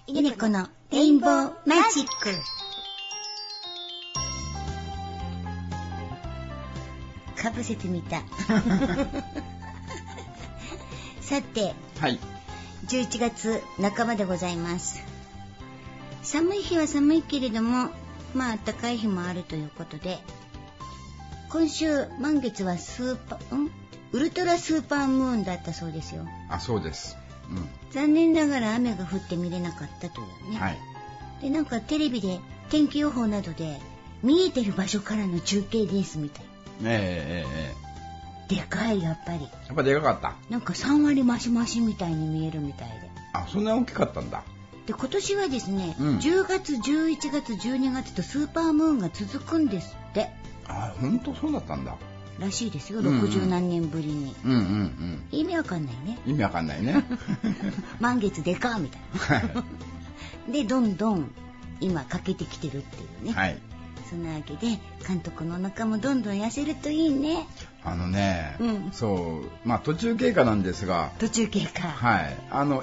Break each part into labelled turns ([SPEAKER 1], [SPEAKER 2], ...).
[SPEAKER 1] イネコのレインボーマジック。かぶせてみた。さて、
[SPEAKER 2] はい、
[SPEAKER 1] 11月半ばでございます。寒い日は寒いけれども、まあ暖かい日もあるということで、今週満月はウルトラスーパームーンだったそうですよ。
[SPEAKER 2] あ、そうです、
[SPEAKER 1] 残念ながら雨が降って見れなかったというね、
[SPEAKER 2] はい、で
[SPEAKER 1] なんかテレビで天気予報などで見えてる場所からの中継ですみたい。でかい、やっぱ
[SPEAKER 2] でかかった。
[SPEAKER 1] なんか3割増し増しみたいに見えるみたいで。
[SPEAKER 2] あ、そんな大きかったんだ。
[SPEAKER 1] で今年はですね、10月11月12月とスーパームーンが続くんですって。
[SPEAKER 2] あ、本当そうだったんだ
[SPEAKER 1] らしいですよ、60何年ぶりに。意味わかんないね。
[SPEAKER 2] 意味わかんないね。
[SPEAKER 1] 満月でかみたいな。でどんどん今かけてきてるっていうね。
[SPEAKER 2] はい。
[SPEAKER 1] そんなわけで監督のお腹もどんどん痩せるといいね。
[SPEAKER 2] そう、まあ途中経過なんですが。
[SPEAKER 1] 途中経過。
[SPEAKER 2] はい。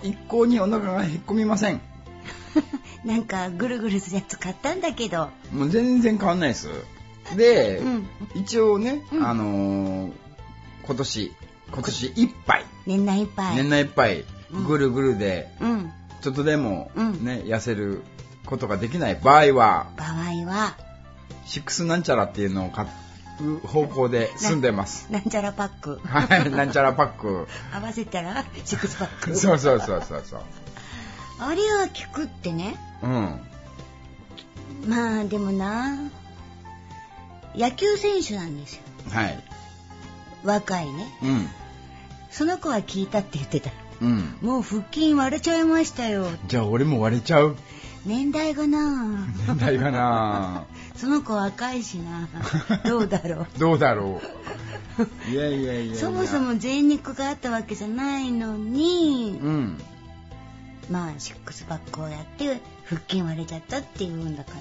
[SPEAKER 2] 一向にお腹がへっこみません。
[SPEAKER 1] なんかぐるぐるするやつ買ったんだけど。
[SPEAKER 2] もう全然変わんないです。で、一応ね、今年いっぱい。
[SPEAKER 1] 年内いっぱい。
[SPEAKER 2] ぐるぐるで、ちょっとでもね、痩せることができない場合は、シックスなんちゃらっていうのを買う方向で進んでます。
[SPEAKER 1] なんちゃらパック。
[SPEAKER 2] はい、なんちゃらパック。
[SPEAKER 1] 合わせたらシックスパック。
[SPEAKER 2] そう。
[SPEAKER 1] あれは効くってね。まあでもな、野球選手なんですよ。
[SPEAKER 2] はい。
[SPEAKER 1] 若いね。その子は聞いたって言ってた。もう腹筋割れちゃいましたよ。
[SPEAKER 2] じゃあ俺も割れちゃう。
[SPEAKER 1] 年代がな。その子若いしな。どうだろう。
[SPEAKER 2] いや。
[SPEAKER 1] そもそも贅肉があったわけじゃないのに、まあシックスパックをやって腹筋割れちゃったっていうんだから、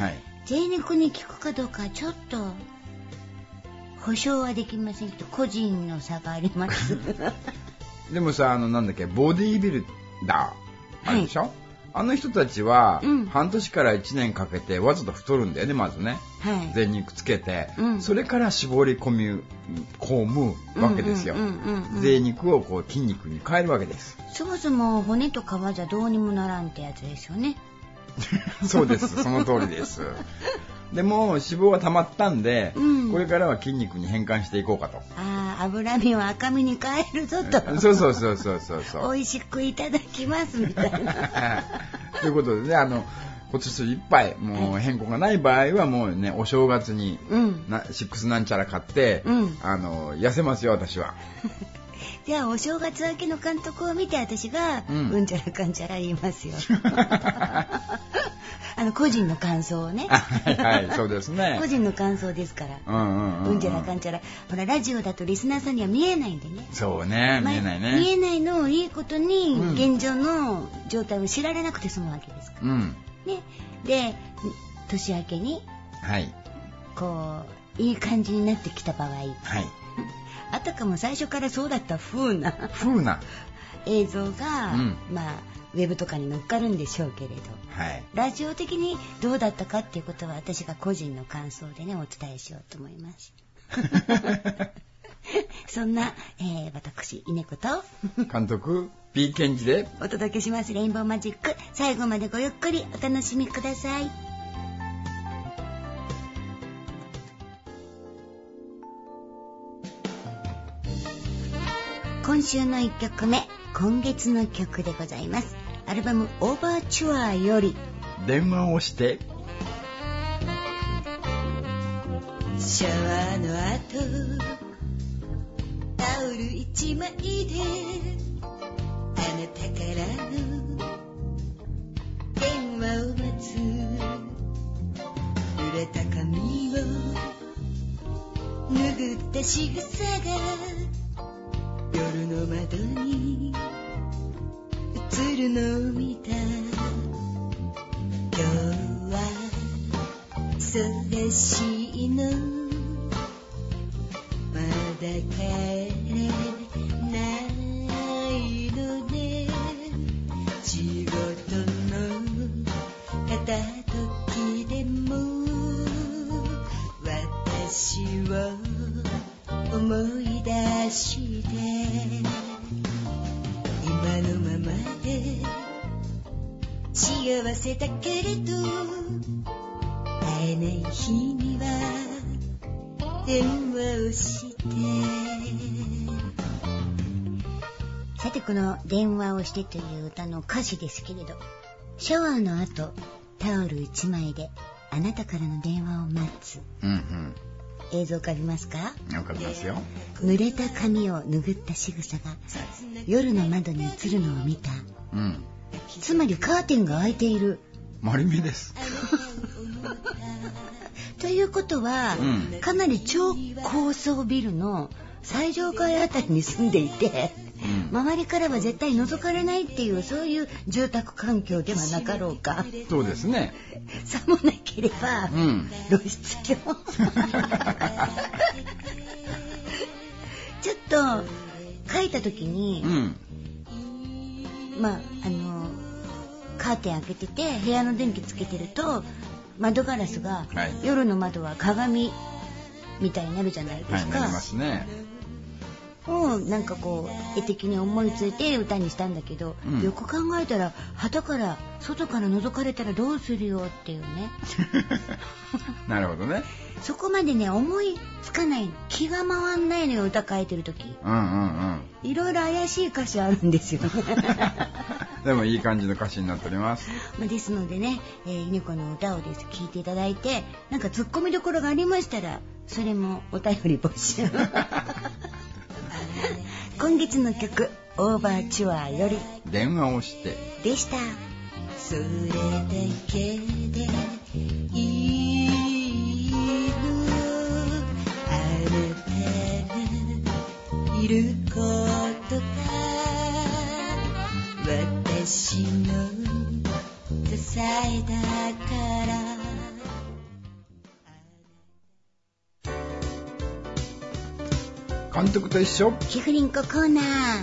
[SPEAKER 1] 贅肉に効くかどうかちょっと保証はできませんけど、個人の差があります。
[SPEAKER 2] でもさ、なんだっけ、ボディービルダーあるでしょ、あの人たちは、半年から1年かけてわざと太るんだよね、まずね。贅肉つけて、それから絞り込むわけですよ。贅肉をこう筋肉に変えるわけです。
[SPEAKER 1] そもそも骨と皮じゃどうにもならんってやつですよね。
[SPEAKER 2] そうです、その通りです。でも脂肪が溜まったんで、これからは筋肉に変換していこうかと。
[SPEAKER 1] 脂身を赤身に変えるぞと。
[SPEAKER 2] そう。
[SPEAKER 1] 美味しくいただきますみたいな。
[SPEAKER 2] ということでね、今年いっぱいもう変更がない場合はもうね、お正月にシックスなんちゃら買って、痩せますよ私は。
[SPEAKER 1] じゃあお正月明けの監督を見て私がうんちゃらかんちゃら言いますよ。個人の感想をね。
[SPEAKER 2] はい、そうですね。
[SPEAKER 1] 個人の感想ですから。うんちゃらかんちゃら。ほらラジオだとリスナーさんには見えないんでね。
[SPEAKER 2] そうね、見えないね。
[SPEAKER 1] 見えないのをいいことに現状の状態を知られなくて済むわけですから。ね。で年明けに、こういい感じになってきた場合。あたかも最初からそうだった風な映像が、まあウェブとかに載っかるんでしょうけれど、ラジオ的にどうだったかっていうことは私が個人の感想でねお伝えしようと思います。そんな、私稲子と
[SPEAKER 2] 監督 P ケンジで
[SPEAKER 1] お届けしますレインボーマジック。最後までごゆっくりお楽しみください。今週の1曲目、今月の曲でございます。アルバムオーバーチュアより
[SPEAKER 2] 電話をして。
[SPEAKER 1] シャワーの後タオル一枚であなたからの電話を待つ。濡れた髪を拭った仕草が夜の窓に映るのを見た。今日は忙しいのまだ帰れないのね。仕事の出して今のままで幸せだけれど会えない日には電話をしてさてこの電話をしてという歌の歌詞ですけれどシャワーの後タオル1枚であなたからの電話を待つ、映像浮かびますか？
[SPEAKER 2] 浮かびますよ。
[SPEAKER 1] 濡れた髪を拭った仕草が夜の窓に映るのを見た、つまりカーテンが開いている。
[SPEAKER 2] 丸見えです
[SPEAKER 1] ということは、かなり超高層ビルの最上階あたりに住んでいて、周りからは絶対覗かれないっていうそういう住宅環境ではなかろうか。
[SPEAKER 2] そうですね。
[SPEAKER 1] さもなければ、露出狂ちょっと書いた時に、カーテン開けてて部屋の電気つけてると窓ガラスが、夜の窓は鏡みたいになるじゃないですか。
[SPEAKER 2] なりますね。
[SPEAKER 1] なんかこう絵的に思いついて歌にしたんだけど、よく考えたら外から外から覗かれたらどうするよっていうね
[SPEAKER 2] なるほどね。
[SPEAKER 1] そこまでね思いつかない気が回んないのよ歌書いてる時。いろいろ怪しい歌詞あるんですよね
[SPEAKER 2] でもいい感じの歌詞になっております。
[SPEAKER 1] ですのでね、犬子の歌をです聴いていただいてなんかツッコミどころがありましたらそれもお便り募集今月の曲オーバーチュアより
[SPEAKER 2] 電話をして
[SPEAKER 1] でした。それだけでいいのあなたがいることが私の支えだから
[SPEAKER 2] 監督と一緒
[SPEAKER 1] キフリンココーナー。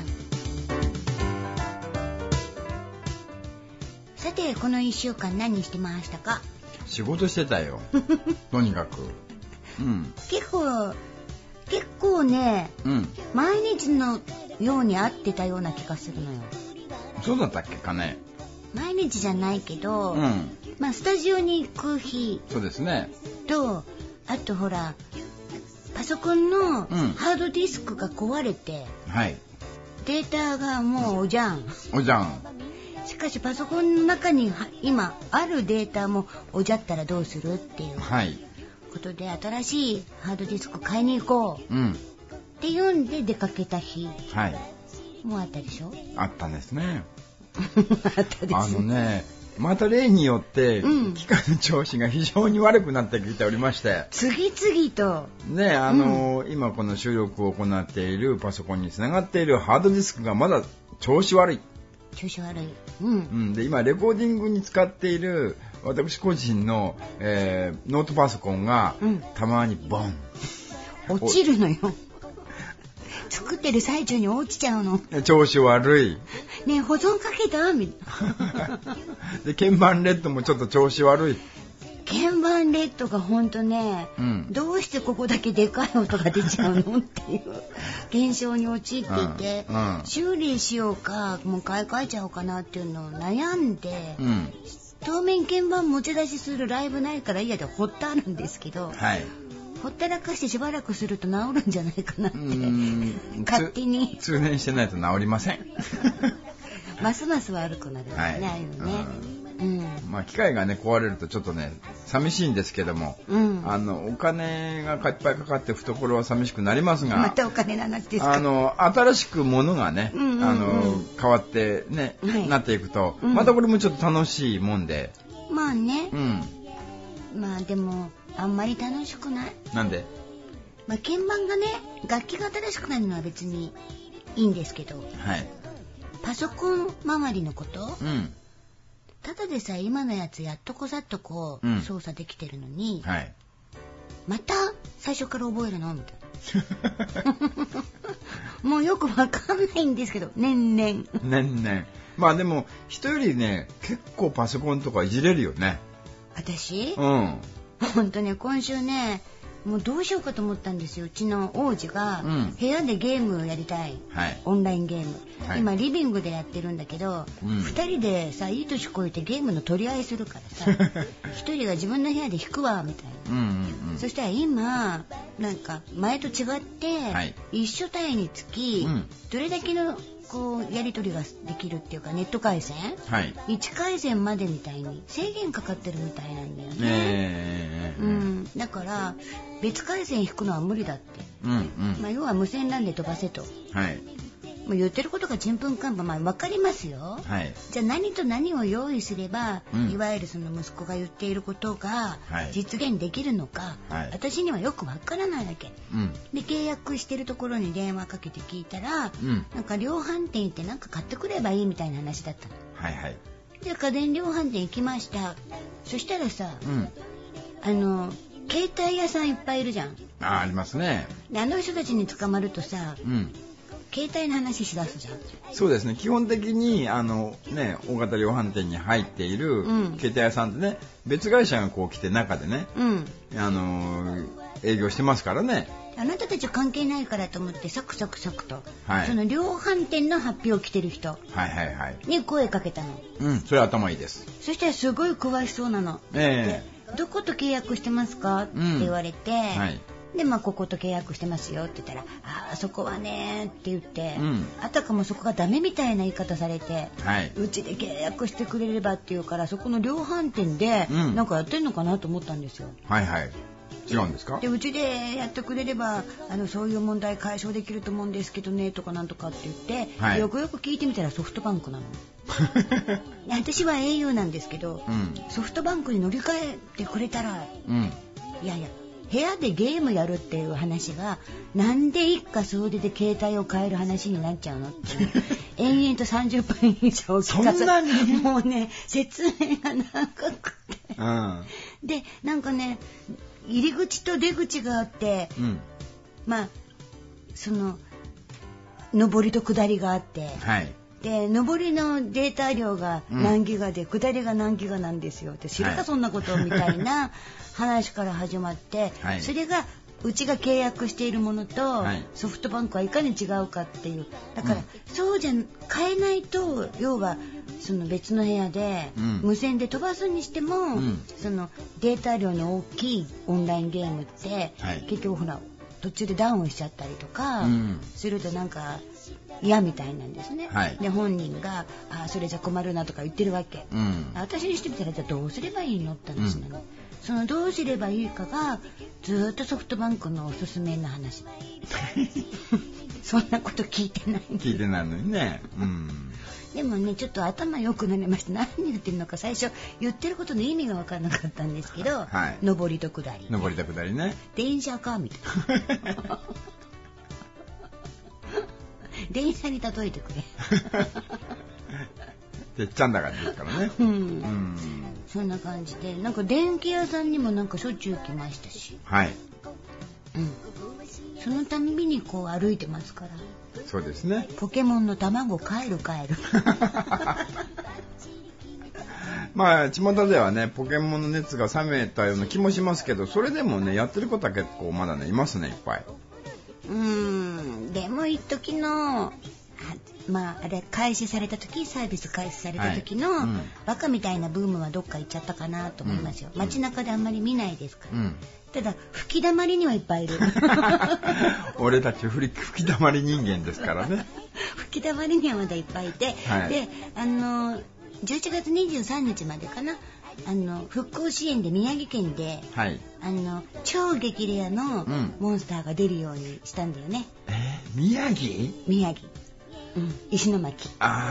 [SPEAKER 1] さてこの1週間何してましたか？
[SPEAKER 2] 仕事してたよとにかく、
[SPEAKER 1] 結構ね、毎日のように会ってたような気がするのよ。
[SPEAKER 2] そうだったっけかね。
[SPEAKER 1] 毎日じゃないけど、スタジオに行く日
[SPEAKER 2] そうですね
[SPEAKER 1] とあとほらパソコンのハードディスクが壊れて、データがもうおじゃん。しかしパソコンの中に今あるデータもおじゃったらどうするっていうことで、新しいハードディスク買いに行こうっていうんで出かけた日、もうあったでしょ。
[SPEAKER 2] あったんですね
[SPEAKER 1] あったです
[SPEAKER 2] ね。また例によって、機械の調子が非常に悪くなってきておりまして、
[SPEAKER 1] 次々と
[SPEAKER 2] ね、今この収録を行っているパソコンにつながっているハードディスクがまだ調子悪い。で今レコーディングに使っている私個人の、ノートパソコンが、たまにボン
[SPEAKER 1] 落ちるのよ作ってる最中に落ちちゃうの。
[SPEAKER 2] 調子悪い
[SPEAKER 1] ねえ保存かけたみたい
[SPEAKER 2] なで鍵盤レッドもちょっと調子悪い。
[SPEAKER 1] 鍵盤レッドがほんとね、どうしてここだけでかい音が出ちゃうのっていう現象に陥っていて、修理しようかもう買い替えちゃおうかなっていうのを悩んで、当面鍵盤持ち出しするライブないから嫌でほってあるんですけど、ほったらかしてしばらくすると治るんじゃないかなって勝手に
[SPEAKER 2] 通年してないと治りません
[SPEAKER 1] ますます悪くなるんですね、ああいうのね。
[SPEAKER 2] 機械がね壊れるとちょっとね寂しいんですけども、お金がいっぱいかかって懐は寂しくなりますが、
[SPEAKER 1] またお金の話ですか。
[SPEAKER 2] 新しく物がね、変わってね、なっていくと、またこれもちょっと楽しいもんで、
[SPEAKER 1] でもあんまり楽しくない。
[SPEAKER 2] なんで？
[SPEAKER 1] 鍵盤がね楽器が新しくなるのは別にいいんですけど、パソコン周りのこと、ただでさえ今のやつやっとこさっとこう、操作できてるのに、また最初から覚えるのみたいなもうよくわかんないんですけど年々
[SPEAKER 2] でも人よりね結構パソコンとかいじれるよね
[SPEAKER 1] 私。本当ね今週ねもうどうしようかと思ったんですよ。うちの王子が部屋でゲームをやりたい、オンラインゲーム、今リビングでやってるんだけど、2人でさいい年越えてゲームの取り合いするからさ1人が自分の部屋で弾くわみたいな、そしたら今なんか前と違って、一緒帯につき、どれだけのこうやり取りができるっていうか、ネット回線、1回線までみたいに制限かかってるみたいなんだよね。だから別回線引くのは無理だって、要は無線 LAN で飛ばせと、もう言ってることがちんぷんかんぷん、分かりますよ、じゃあ何と何を用意すれば、いわゆるその息子が言っていることが実現できるのか、私にはよく分からないわけ、で契約してるところに電話かけて聞いたら、なんか量販店行ってなんか買ってくればいいみたいな話だったの。で家電量販店行きました。そしたらさ、携帯屋さんいっぱいいるじゃん。
[SPEAKER 2] ありますね。
[SPEAKER 1] であの人たちに捕まるとさ、携帯の話しだすじゃん。
[SPEAKER 2] そうですね。基本的に大型量販店に入っている携帯屋さんってね、別会社がこう来て中でね、営業してますからね。
[SPEAKER 1] あなたたちは関係ないからと思ってサクサクサクと、その量販店の発表を着てる人に声かけたの。
[SPEAKER 2] それ頭いいです。そ
[SPEAKER 1] したらすごい詳しそうなの。でどこと契約してますかって言われて、でここと契約してますよって言ったら、あそこはねって言って、あたかもそこがダメみたいな言い方されて、うちで契約してくれればって言うから、そこの量販店でなんかやってんのかなと思ったんですよ。
[SPEAKER 2] 違うんですか？
[SPEAKER 1] でうちでやってくれればそういう問題解消できると思うんですけどねとかなんとかって言って、よくよく聞いてみたらソフトバンクなの。私は au なんですけど、ソフトバンクに乗り換えてくれたら、いやいや部屋でゲームやるっていう話がなんで一家総出で携帯を変える話になっちゃうのって延々と30分以上聞かせもうね説明が長くて、でなんかね入り口と出口があって、その上りと下りがあって、で上りのデータ量が何ギガで、下りが何ギガなんですよって知るかそんなことみたいな話から始まって、それがうちが契約しているものと、ソフトバンクはいかに違うかっていう。だから、そうじゃ変えないと、要はその別の部屋で、無線で飛ばすにしても、そのデータ量の大きいオンラインゲームって、結局ほら途中でダウンしちゃったりとかするとなんか嫌みたいなんですね、で本人がそれじゃ困るなとか言ってるわけ、私にしてみたらじゃあどうすればいいのって話なの、そのどうすればいいかがずっとソフトバンクのおすすめの話そんなこと聞いてない
[SPEAKER 2] のにね、
[SPEAKER 1] でもねちょっと頭良くなりました。何言ってるのか最初言ってることの意味が分からなかったんですけど、上りと下り
[SPEAKER 2] ね、
[SPEAKER 1] 電車かみたいな電車に例えてくれ
[SPEAKER 2] てっちゃんだからですからね、
[SPEAKER 1] そんな感じでなんか電気屋さんにもなんかしょっちゅう来ましたし、そのたびにこう歩いてますから。
[SPEAKER 2] そうですね。
[SPEAKER 1] ポケモンの卵帰る
[SPEAKER 2] 巷ではねポケモンの熱が冷めたような気もしますけど、それでもねやってることは結構まだねいますね、いっぱい。
[SPEAKER 1] でも一時のあれ開始された時、サービス開始された時の、バカみたいなブームはどっか行っちゃったかなと思いますよ、街中であんまり見ないですから、ただ吹き溜まりにはいっぱいいる
[SPEAKER 2] 俺たち吹き溜まり人間ですからね
[SPEAKER 1] 吹き溜まりにはまだいっぱいいて、で11月23日までかな、復興支援で宮城県で、超激レアのモンスターが出るようにしたんだよね。
[SPEAKER 2] 宮城、
[SPEAKER 1] 石巻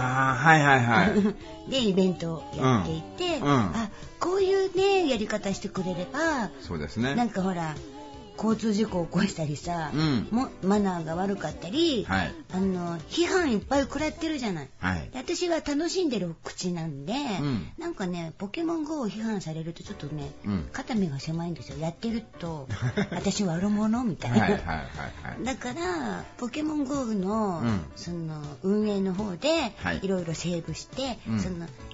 [SPEAKER 1] でイベントをやっていて、こういうねやり方してくれれば、
[SPEAKER 2] そうですね、
[SPEAKER 1] なんかほら交通事故を起こしたりさ、マナーが悪かったり、批判いっぱい食らってるじゃない、私は楽しんでる口なんで、なんかねポケモン GO を批判されるとちょっとね、肩身が狭いんですよ。やってると私悪者みたいなだからポケモン GO の、その運営の方でいろいろセーブして、その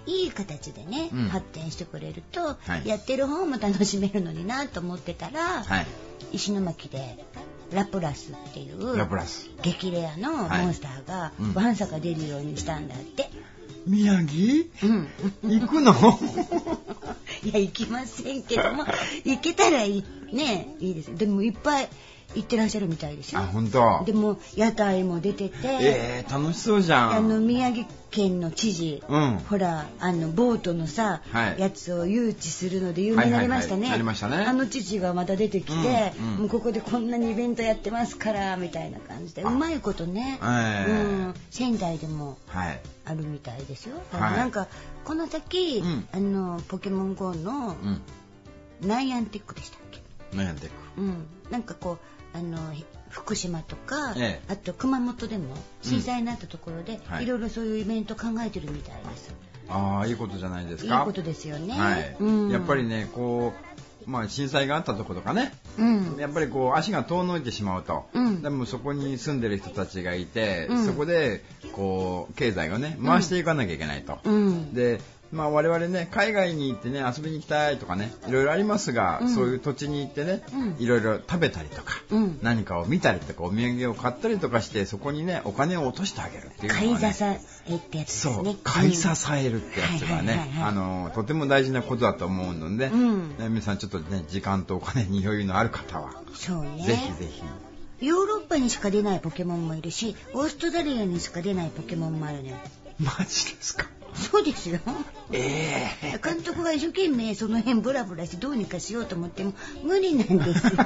[SPEAKER 1] いい形でね、発展してくれると、やってる方も楽しめるのになと思ってたら、石巻でラプラスっていう激レアのモンスターがわんさか出るようにしたんだって。
[SPEAKER 2] 宮城？行くの？
[SPEAKER 1] いや、行きませんけども、行けたらいいいいです。でもいっぱい行ってらっしゃるみたいですよ。
[SPEAKER 2] 本当。
[SPEAKER 1] でも屋台も出てて、
[SPEAKER 2] 楽しそうじゃん。
[SPEAKER 1] 宮城県の知事、ほらボートのさ、やつを誘致するので有名になりましたね。
[SPEAKER 2] なりましたね。
[SPEAKER 1] 知事がまた出てきて、もうここでこんなにイベントやってますからみたいな感じで、うまいことね、仙台でもあるみたいですよ。なんかこの先、ポケモン GO のナイアンテックでしたっけ？
[SPEAKER 2] ナイアンテック。
[SPEAKER 1] なんかこう福島とか、あと熊本でも震災になったところで、いろいろそういうイベント考えてるみたいです。
[SPEAKER 2] いいことじゃないですか。
[SPEAKER 1] いいことですよね。
[SPEAKER 2] やっぱりね、こう震災があったところとかね、やっぱりこう足が遠のいてしまうと、でもそこに住んでる人たちがいて、そこでこう経済をね回していかなきゃいけないと。で我々ね、海外に行ってね、遊びに行きたいとかね、いろいろありますが、そういう土地に行ってね、いろいろ食べたりとか、何かを見たりとか、お土産を買ったりとかして、そこにね、お金を落としてあげるっていうのは、ね。
[SPEAKER 1] 買い支えってやつですね。
[SPEAKER 2] そう、買い支えるってやつがね、とても大事なことだと思うので、皆さんちょっとね、時間とお金に余裕のある方は、
[SPEAKER 1] そうね。
[SPEAKER 2] ぜひぜひ。
[SPEAKER 1] ヨーロッパにしか出ないポケモンもいるし、オーストラリアにしか出ないポケモンもあるね。
[SPEAKER 2] マジですか？
[SPEAKER 1] そうですよ。監督が一生懸命その辺ブラブラしてどうにかしようと思っても無理なんですよ。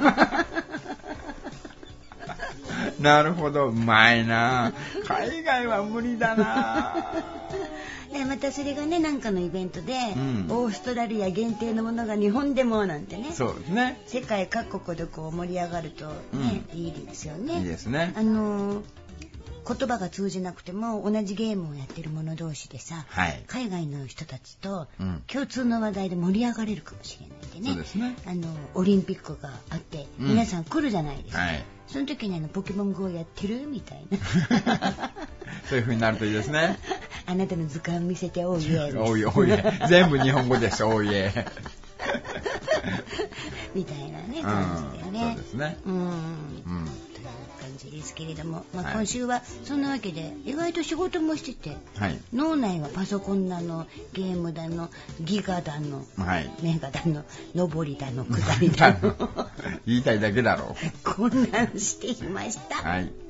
[SPEAKER 2] なるほど、うまいな。海外は無理だな。
[SPEAKER 1] でまたそれがね、なんかのイベントで、オーストラリア限定のものが日本でもなんてね。
[SPEAKER 2] そうですね。
[SPEAKER 1] 世界各国でこう盛り上がるとね、いいですよね。
[SPEAKER 2] いいですね。
[SPEAKER 1] 言葉が通じなくても同じゲームをやってる者同士でさ、海外の人たちと共通の話題で盛り上がれるかもしれないでね。
[SPEAKER 2] そうですね。
[SPEAKER 1] オリンピックがあって、皆さん来るじゃないですか。その時にポケモン GO やってるみたいな。
[SPEAKER 2] そういう風になるといいですね。
[SPEAKER 1] あなたの図鑑見せておいえ。
[SPEAKER 2] おいおい。全部日本語です。おいえ。
[SPEAKER 1] みたいなね、感じだよね。
[SPEAKER 2] そうですね。
[SPEAKER 1] 感じですけれども、今週はそんなわけで意外と仕事もしてて、脳内はパソコンだのゲームだのギガだの、メガだの上りだの下りだの
[SPEAKER 2] 言いたいだけだろ
[SPEAKER 1] う。混乱していました。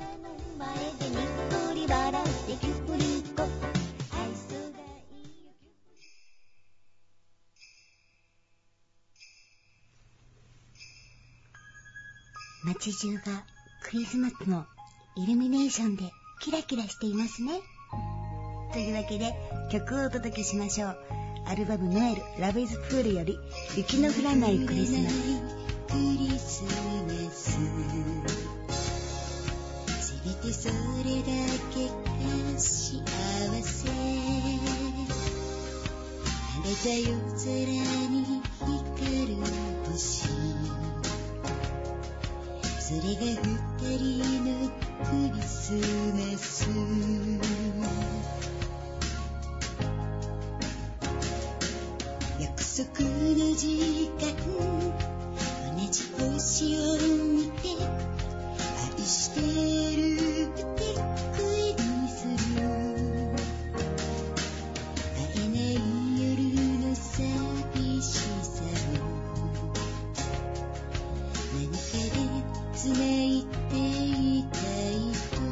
[SPEAKER 1] 街中がクリスマスのイルミネーションでキラキラしていますね。というわけで曲をお届けしましょう。アルバムノエルラブイズプールより雪の降らないクリスマス。クリスマスせめてそれだけが幸せ。晴れた夜空に光る星、それが二人のクリスマス。約束の時間、同じ星を見て愛してるって声にする。会えない夜の寂しさも何かでつないでいたいと。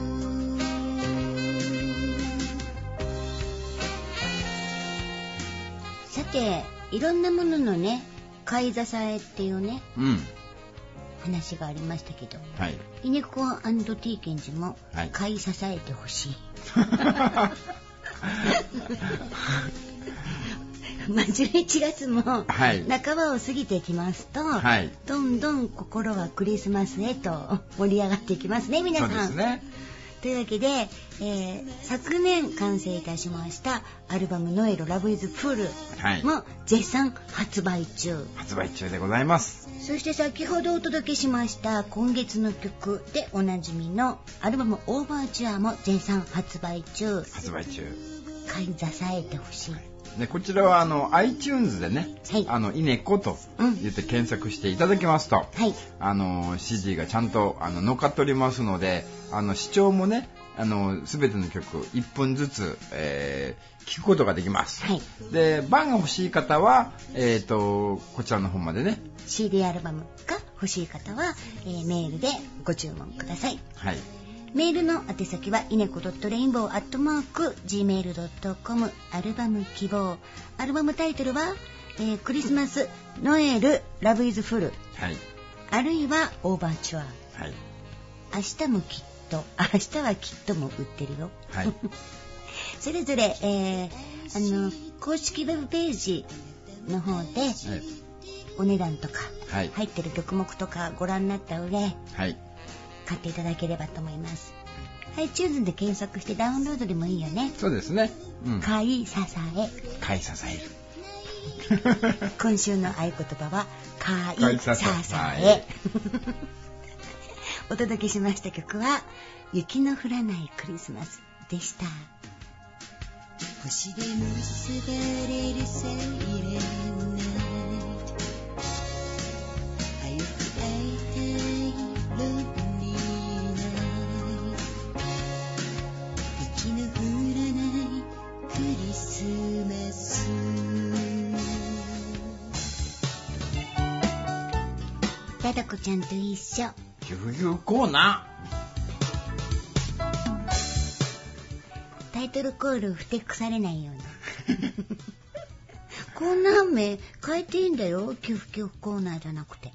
[SPEAKER 1] さて、いろんなもののね、買い支えっていうね、話がありましたけど、イネコ&ティーケンジも買い支えてほしい。11月も半ばを過ぎてきますと、どんどん心はクリスマスへと盛り上がっていきますね、皆さん。
[SPEAKER 2] そうですね。
[SPEAKER 1] というわけで、昨年完成いたしましたアルバムノエルラブイズプールも絶賛発売中
[SPEAKER 2] でございます。
[SPEAKER 1] そして先ほどお届けしました今月の曲でおなじみのアルバムオーバーチュアも絶賛発売中。
[SPEAKER 2] 買い
[SPEAKER 1] 支えてほしい。
[SPEAKER 2] でこちらはiTunes でね、はい、イネコと言って検索していただきますと、はい、CD がちゃんと乗っかっておりますので、視聴もね、すべての曲1分ずつ、聞くことができます。はい、で、版が欲しい方は、こちらの方までね。
[SPEAKER 1] CD アルバムが欲しい方は、メールでご注文ください。はい。メールの宛先はineco.rainbow@gmail.com アルバム希望。アルバムタイトルは、クリスマス、ノエル、ラブイズフル。はい。あるいはオーバーチュア。はい。明日はきっとも売ってるよ。はい。それぞれ、公式ウェブページの方で、はい、お値段とか、はい、入ってる曲目とかご覧になった上、はい、買っていただければと思います。iTunes で検索してダウンロードでもいいよね。
[SPEAKER 2] そうですね。
[SPEAKER 1] 買い支え。
[SPEAKER 2] 買い支える。
[SPEAKER 1] 今週の合言葉は買い支え。お届けしました曲は雪の降らないクリスマスでした。星で結ばれるサイレンナイト、早く会いたいロンリーナイト、雪の降らないクリスマス。ダダコちゃんと一緒
[SPEAKER 2] ギュフギュコーナ
[SPEAKER 1] ー。タイトルコールをふてくされないようにコーナー名変えていいんだよ。キュフキュフコーナーじゃなくて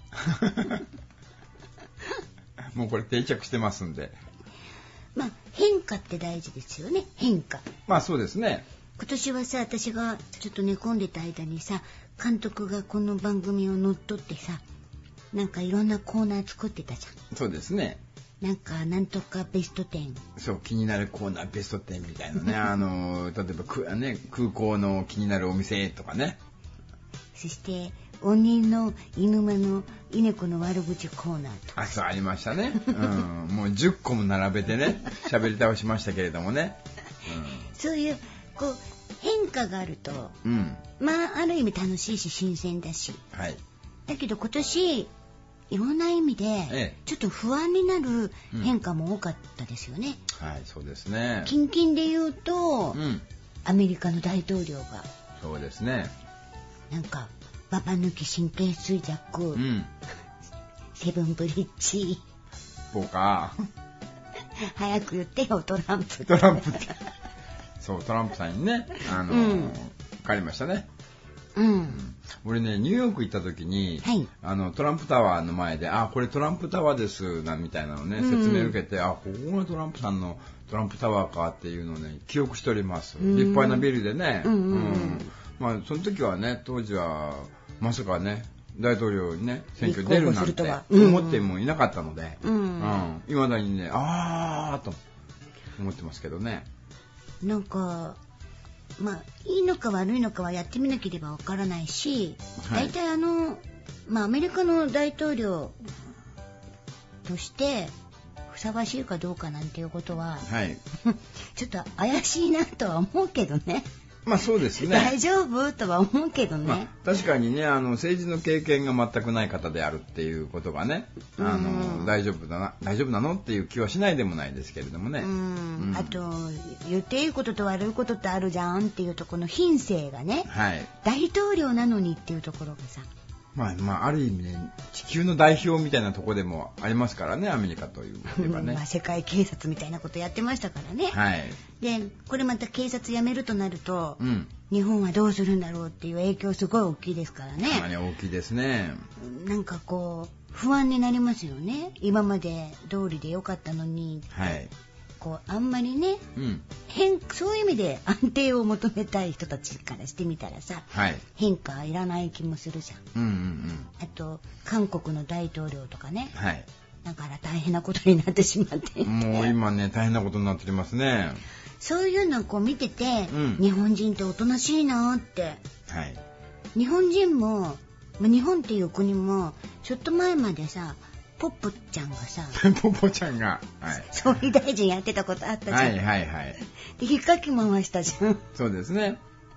[SPEAKER 2] もうこれ定着してますんで、
[SPEAKER 1] まあ変化って大事ですよね。変化、
[SPEAKER 2] まあそうですね。
[SPEAKER 1] 今年はさ、私がちょっと寝込んでた間にさ、監督がこの番組を乗っ取ってさ、なんかいろんなコーナー作ってたじゃん。
[SPEAKER 2] そうですね。
[SPEAKER 1] なんとかベスト10。
[SPEAKER 2] そう、気になるコーナーベスト10みたいなね。例えば空港の気になるお店とかね。
[SPEAKER 1] そして鬼の犬間の稲子の悪口コーナーとか。
[SPEAKER 2] そうありましたね。もう10個も並べてね、喋り倒しましたけれどもね。
[SPEAKER 1] そういうこう変化があると、まあある意味楽しいし新鮮だし。はい。だけど今年いろんな意味でちょっと不安になる変化も多かったですよね。
[SPEAKER 2] はい、そうですね。
[SPEAKER 1] 近々で言うと、アメリカの大統領が
[SPEAKER 2] そうですね。
[SPEAKER 1] なんかババ抜き神経衰弱、セブンブリッジ
[SPEAKER 2] ポーカー
[SPEAKER 1] 早く言ってよトランプ
[SPEAKER 2] そうトランプさんにね帰りましたね。俺ねニューヨーク行った時に、トランプタワーの前でこれトランプタワーですみたいなのね、説明を受けてここがトランプさんのトランプタワーかっていうのをね記憶しております。立派なビルでね、まあその時はね当時はまさかね大統領にね選挙出るなんて思ってもいなかったので、未だにねと思ってますけどね。
[SPEAKER 1] なんかまあいいのか悪いのかはやってみなければわからないし、大体アメリカの大統領としてふさわしいかどうかなんていうことは、ちょっと怪しいなとは思うけどね。
[SPEAKER 2] まあそうですね。
[SPEAKER 1] 大丈夫とは思うけどね。
[SPEAKER 2] 確かにね政治の経験が全くない方であるっていうことがね大丈夫なのっていう気はしないでもないですけれどもね。
[SPEAKER 1] あと言っていいことと悪いことってあるじゃんっていうとこの品性がね、大統領なのにっていうところがさ、
[SPEAKER 2] まあある意味ね地球の代表みたいなところでもありますからね、アメリカというばね。
[SPEAKER 1] 世界警察みたいなことやってましたからね。でこれまた警察辞めるとなると、日本はどうするんだろうっていう影響すごい大きいですからね。
[SPEAKER 2] 大きいですね。
[SPEAKER 1] なんかこう不安になりますよね。今まで通りでよかったのに、こうあんまりね、そういう意味で安定を求めたい人たちからしてみたらさ、変化はいらない気もするじゃん。あと韓国の大統領とかね、だから大変なことになってしまって
[SPEAKER 2] もう今ね大変なことになってますね。
[SPEAKER 1] そういうのをこう見てて、日本人っておとなしいなって、日本人も日本っていう国もちょっと前までさポッポちゃんがさ
[SPEAKER 2] ポッポちゃんが、
[SPEAKER 1] 総理大臣やってたことあったじゃん。で引っかき回したじゃん。
[SPEAKER 2] そうですね。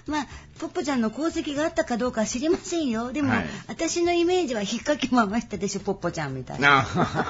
[SPEAKER 1] まあポッポちゃんの功績があったかどうかは知りませんよ。でも、私のイメージは引っかき回したでしょ、ポッポちゃんみたいな。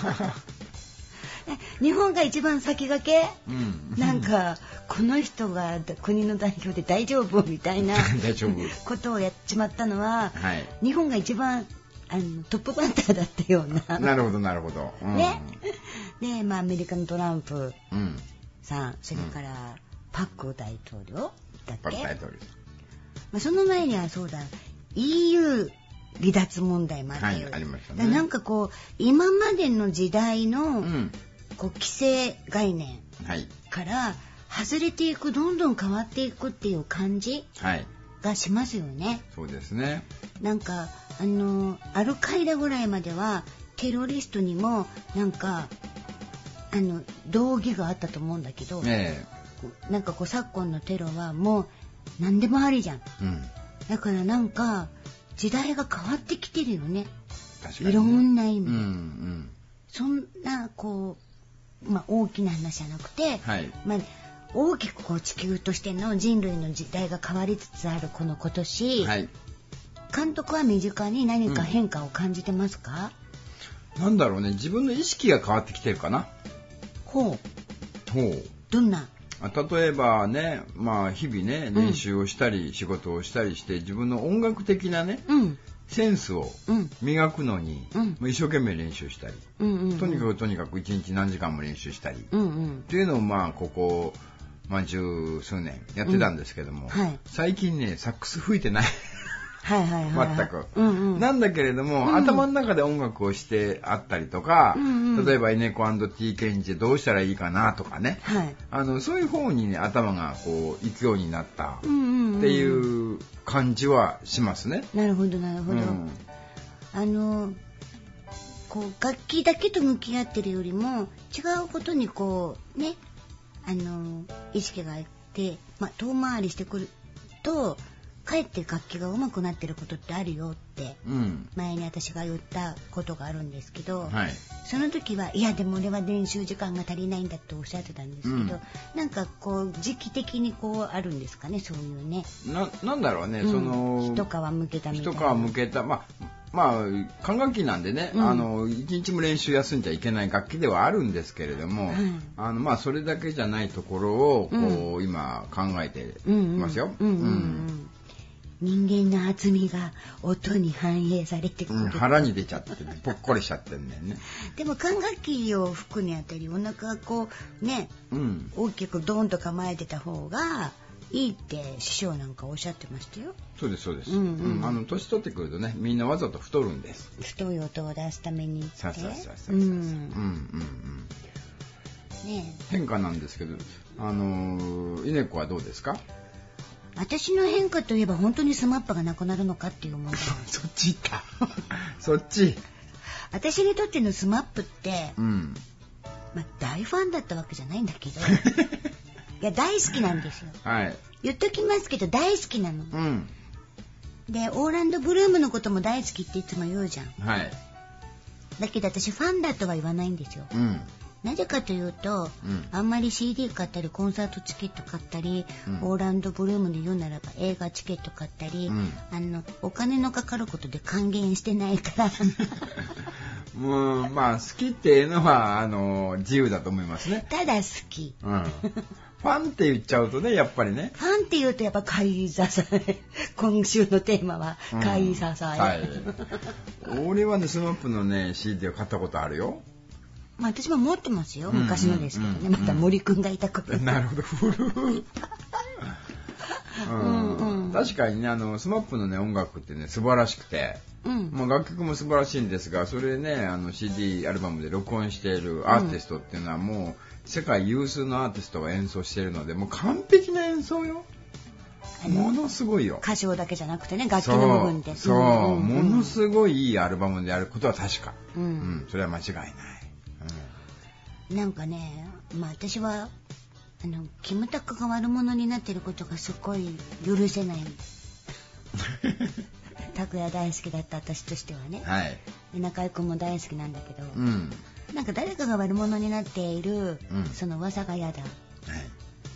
[SPEAKER 1] 日本が一番先駆け、なんかこの人が国の代表で大丈夫みたいなことをやっちまったのは、日本が一番トップバッターだったような。
[SPEAKER 2] なるほどなるほど。
[SPEAKER 1] ね。で、まあアメリカのトランプさん、それからパク大統領だっけ。パク大統領。まあその前にはそうだ、EU 離脱問題もあったよ。
[SPEAKER 2] ありましたね。
[SPEAKER 1] なんかこう今までの時代のこう規制概念から外れていく、どんどん変わっていくっていう感じがしますよね。
[SPEAKER 2] そうですね。
[SPEAKER 1] なんかアルカイダぐらいまではテロリストにもなんか道義があったと思うんだけど、なんかこう昨今のテロはもう何でもありじゃん。だからなんか時代が変わってきてるよね。
[SPEAKER 2] 確かにね。
[SPEAKER 1] いろんな意味で。そんなこう、まあ、大きな話じゃなくて、まあ、大きくこう地球としての人類の時代が変わりつつあるこの今年、監督は身近に何か変化を感じてますか？
[SPEAKER 2] なんだろうね、自分の意識が変わってきてるかな。
[SPEAKER 1] ほう。どんな？
[SPEAKER 2] 例えばね、まあ日々ね、練習をしたり仕事をしたりして自分の音楽的なね、センスを磨くのに、一生懸命練習したり、とにかく一日何時間も練習したり、っていうのをまあここ、まあ十数年やってたんですけども、最近ねサックス吹いてない。全く、なんだけれども、頭の中で音楽をしてあったりとか、例えばイネコ&ティケンジでどうしたらいいかなとかね、そういう方にね頭がこう行くようになったっていう感じはしますね。
[SPEAKER 1] なるほどなるほど。こう楽器だけと向き合ってるよりも違うことにこうね意識がいって、まあ、遠回りしてくるとかえって楽器が上手くなってることってあるよって前に私が言ったことがあるんですけど、その時はいやでも俺は練習時間が足りないんだっておっしゃってたんですけど、なんかこう時期的にこうあるんですかね、そういうね。
[SPEAKER 2] なんだろうね、その
[SPEAKER 1] 一皮むけたみたいな。
[SPEAKER 2] 一皮むけた、まあ管楽器なんでね、一日も練習休んじゃいけない楽器ではあるんですけれども、まあそれだけじゃないところをこう、今考えてますよ。
[SPEAKER 1] 人間の厚みが音に反映されてくる、
[SPEAKER 2] 腹に出ちゃってぽっこりしちゃってんだよね。
[SPEAKER 1] でも管楽器を吹くにあたりお腹がこうね、大きくドーンと構えてた方がいいって師匠なんかおっしゃってましたよ。
[SPEAKER 2] そうですそうです。年取ってくるとね、みんなわざと太るんです。
[SPEAKER 1] 太い音を出すためにって。
[SPEAKER 2] 変化なんですけど、稲子はどうですか？
[SPEAKER 1] 私の変化といえば本当にスマップがなくなるのかっていう問題。
[SPEAKER 2] そっち行った。そっち。
[SPEAKER 1] 私にとってのスマップって、まあ大ファンだったわけじゃないんだけど、いや大好きなんですよ。言っときますけど大好きなの。でオーランド・ブルームのことも大好きっていつも言うじゃん。だけど私ファンだとは言わないんですよ。なぜかというと、あんまり CD 買ったりコンサートチケット買ったり、オーランドブルームで言うならば映画チケット買ったり、お金のかかることで還元してないから
[SPEAKER 2] まあ好きっていうのは自由だと思いますね。
[SPEAKER 1] ただ好き、
[SPEAKER 2] ファンって言っちゃうとね、やっぱりね、
[SPEAKER 1] ファンって言うとやっぱ買い支え今週のテーマは買い支え、
[SPEAKER 2] 俺はねスマップのね CD を買ったことあるよ。
[SPEAKER 1] まあ、私も持ってますよ、昔のですけどね、また森くんがいたこと。
[SPEAKER 2] なるほど、確かにね、スマップのね音楽ってね素晴らしくて、まあ、楽曲も素晴らしいんですが、それねCD アルバムで録音しているアーティストっていうのはもう世界有数のアーティストが演奏しているので、もう完璧な演奏よ。ものすごいよ。
[SPEAKER 1] 歌唱だけじゃなくてね、楽器の部分で。
[SPEAKER 2] ものすごいいいアルバムであることは確か。それは間違いない。
[SPEAKER 1] なんかね、まあ私はキムタクが悪者になってることがすごい許せない拓哉大好きだった私としてはね、中居君も大好きなんだけど、なんか誰かが悪者になっている、その噂が嫌だ、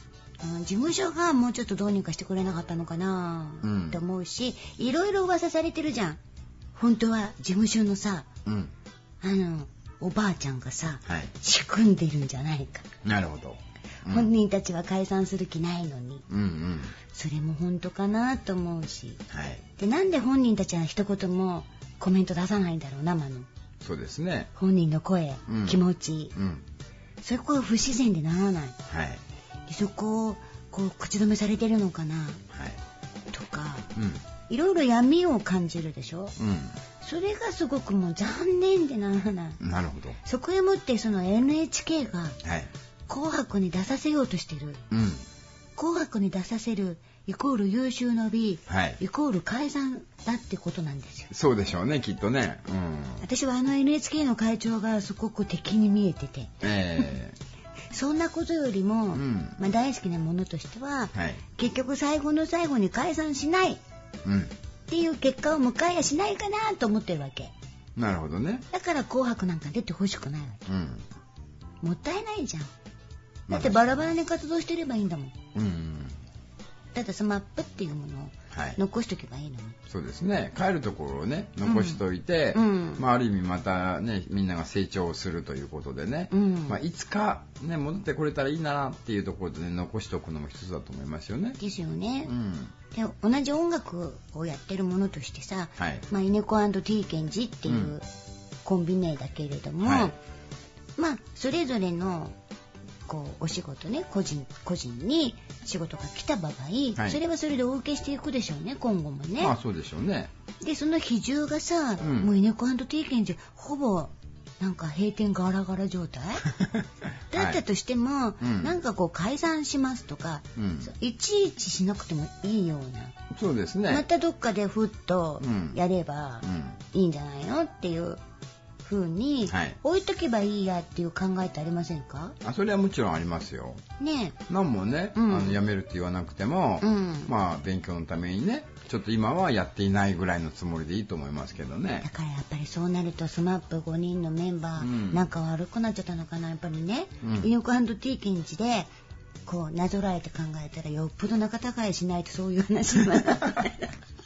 [SPEAKER 1] 事務所がもうちょっとどうにかしてくれなかったのかなって思うし、いろいろ噂されてるじゃん。本当は事務所のさ、おばあちゃんがさ、仕組んでるんじゃないか。
[SPEAKER 2] なるほど。
[SPEAKER 1] 本人たちは解散する気ないのに、それも本当かなと思うし、でなんで本人たちは一言もコメント出さないんだろう、生の。
[SPEAKER 2] そうですね。
[SPEAKER 1] 本人の声、気持ち、そこは不自然でならない。でそこをこう口止めされてるのかな、とか、いろいろ闇を感じるでしょ。それがすごくもう残念でならない。
[SPEAKER 2] なるほど。
[SPEAKER 1] そこへもってその NHK が紅白に出させようとしてる。紅白に出させるイコール優秀の美、イコール解散だってことなんですよ。
[SPEAKER 2] そうでしょうね、きっとね。
[SPEAKER 1] 私はNHK の会長がすごく敵に見えてて、そんなことよりも、大好きなものとしては、結局最後の最後に解散しないっていう結果を迎えやしないかなと思ってるわけ。
[SPEAKER 2] なるほどね。
[SPEAKER 1] だから紅白なんか出てほしくないわけ。もったいないじゃん。だってバラバラに活動してればいいんだもん。ただSMAPっていうものを残しとけばいいのに。
[SPEAKER 2] そうですね。帰るところをね残しといて、ある意味またねみんなが成長するということでね、いつかね戻ってこれたらいいなっていうところでね残しておくのも一つだと思いますよね。
[SPEAKER 1] ですよね。で同じ音楽をやってるものとしてさ、イネコ&Tケンジっていうコンビ名だけれども、それぞれのこうお仕事ね、個人に仕事が来た場合、それはそれでお受けしていくでしょうね、今後もね。
[SPEAKER 2] そうでしょうね。
[SPEAKER 1] でその比重がさ、もうイネコ&Tケンジほぼなんか閉店ガラガラ状態だったとしても、なんかこう解散しますとか、いちいちしなくてもいいような。
[SPEAKER 2] そうですね。
[SPEAKER 1] またどっかでふっとやればいいんじゃないのっていう風に置いとけばいいやっていう考えってありませんか？
[SPEAKER 2] それはもちろんありますよ。
[SPEAKER 1] ね。
[SPEAKER 2] なんもね、やめるって言わなくても、勉強のためにね、ちょっと今はやっていないぐらいのつもりでいいと思いますけどね。
[SPEAKER 1] だからやっぱりそうなるとSMAP5 人のメンバー、仲悪くなっちゃったのかな、やっぱりね。イネコ&Tケンジでこうなぞらえて考えたらよっぽど仲違いしないとそういう話にはならない。